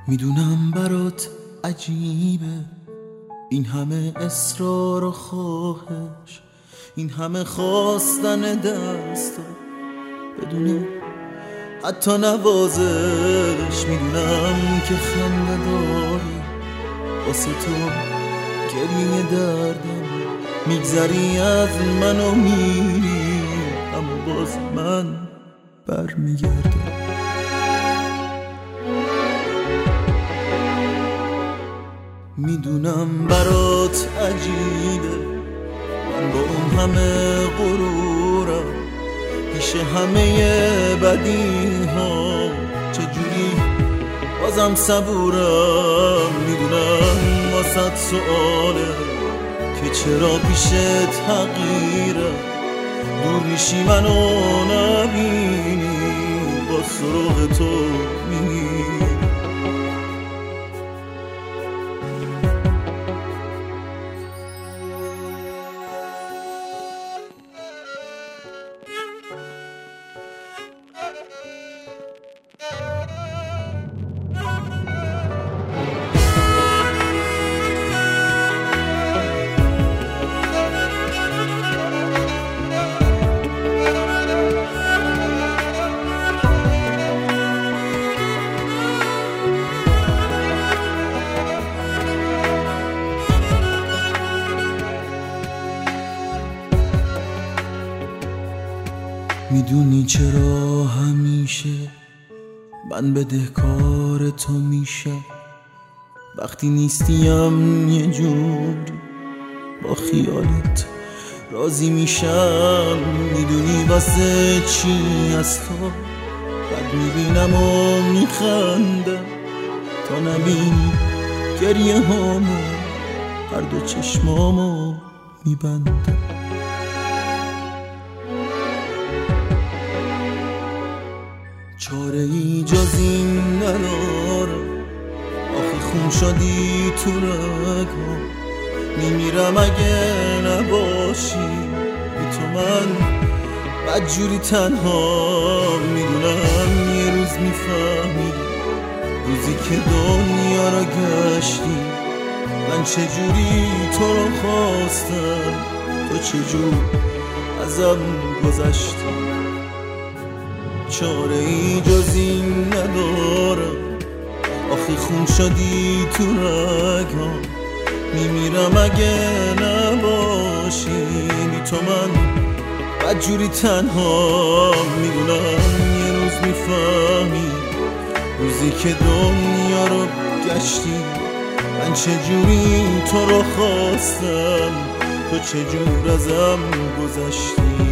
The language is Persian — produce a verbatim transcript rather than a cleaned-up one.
میدونم برات عجیبه این همه اصرار و خواهش، این همه خواستن دستا بدون حتی نوازش. میدونم که خنده داری واسه تو گریه دردم، میگذری از من و میری اما باز من برمیگردم. میدونم برات عجیبه من با اون همه غرورم پیش همه بدی ها چجوری بازم صبورم. میدونم واسه سؤاله که چرا پیشت حقیره، دور میشی منو نبینی با سراغ تو میری. میدونی چرا همیشه من بدهکار تو میشم، وقتی نیستیم یه جوری با خیالت راضی میشم. میدونی واسه چی از تو بد میبینم و میخندم تا نبینی گریه هامو هر دو چشمامو میبندم. چاره ای جز این ندارم، آخه خون شدی تو رگم، میمیرم اگه نباشی بی تو من بدجوری تنها. میدونم یه روز میفهمی روزی که دنیا را گشتی من چجوری تو رو خواستم، تو چجور ازم گذشتی. چاره ای جز این ندارم، آخه خون شدی تو رگم، میمیرم اگه نباشی بی تو من بدجوری تنها. میدونم یه روز میفهمی روزی که دنیا رو گشتی من چجوری تو رو خواستم، تو چجور ازم گذشتی.